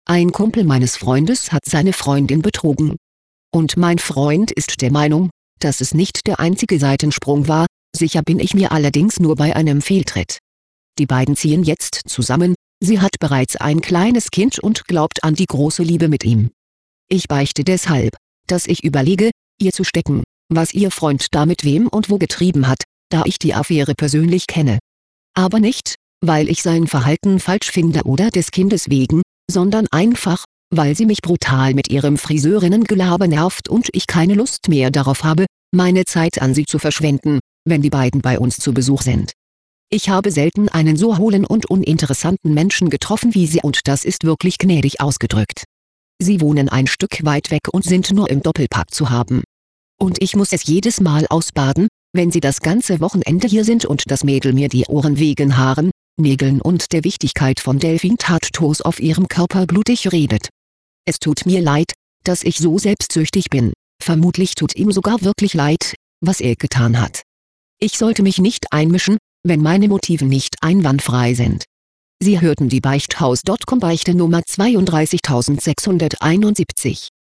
ein Kumpel meines Freundes hat seine Freundin betrogen. Und mein Freund ist der Meinung, dass es nicht der einzige Seitensprung war, sicher bin ich mir allerdings nur bei einem Fehltritt. Die beiden ziehen jetzt zusammen, sie hat bereits ein kleines Kind und glaubt an die große Liebe mit ihm. Ich beichte deshalb, dass ich überlege, ihr zu stecken, was ihr Freund da mit wem und wo getrieben hat, da ich die Affäre persönlich kenne. Aber nicht, weil ich sein Verhalten falsch finde oder des Kindes wegen, sondern einfach, weil sie mich brutal mit ihrem Friseurinnengelaber nervt und ich keine Lust mehr darauf habe, meine Zeit an sie zu verschwenden, wenn die beiden bei uns zu Besuch sind. Ich habe selten einen so hohlen und uninteressanten Menschen getroffen wie sie und das ist wirklich gnädig ausgedrückt. Sie wohnen ein Stück weit weg und sind nur im Doppelpack zu haben. Und ich muss es jedes Mal ausbaden, wenn sie das ganze Wochenende hier sind und das Mädel mir die Ohren wegen Haaren, Nägeln und der Wichtigkeit von Delfin-Tattoos auf ihrem Körper blutig redet. Es tut mir leid, dass ich so selbstsüchtig bin, vermutlich tut ihm sogar wirklich leid, was er getan hat. Ich sollte mich nicht einmischen, wenn meine Motive nicht einwandfrei sind. Sie hörten die Beichthaus.com Beichte Nummer 32671.